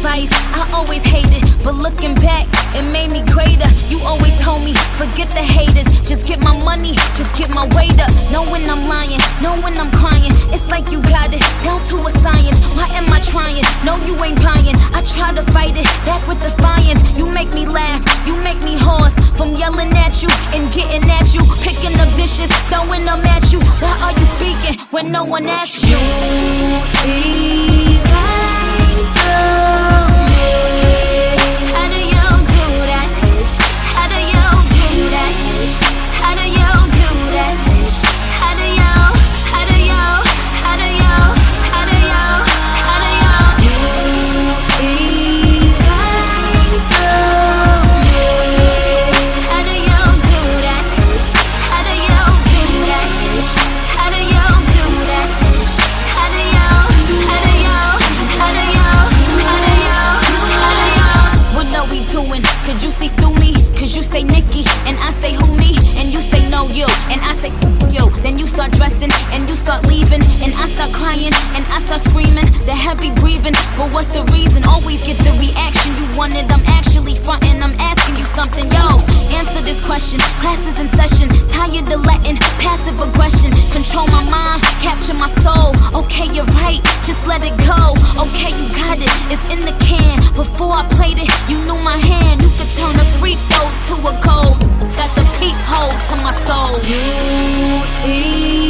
advice I always hated, but looking back, it made me greater. You always told me, forget the haters, just get my money, just get my weight up. Know when I'm lying, know when I'm crying. It's like you got it down to a science. Why am I trying? No, you ain't buying. I try to fight it back with defiance. You make me laugh, you make me hoarse from yelling at you and getting at you, picking up dishes, throwing them at you. Why are you speaking when no one asks you? See right through me. How do you do that? How do you do that? How do you do that? How do you? How do you? How do you? How do you? How do you? You see right through me. How do you do that? How do you do that? How do you do that? How do you? How do you? How do you? How do you? How do you? What are we doing? Could you see through me? Cause you say Nikki, and I say who me? And you say no you, and I say you. Then you start dressing, and you start leaving, and I start crying, and I start screaming. The heavy breathing, but what's the reason? Always get the reaction you wanted. I'm actually fronting, I'm asking you something. Yo, answer this question. Class is in session, tired of letting passive aggression control my mind, capture my soul. Okay, you're right, just let it go. Okay, you got it, it's in the can. Before I played it, you knew my hand. You could turn a free throw to a goal. Got the peephole to my soul. You see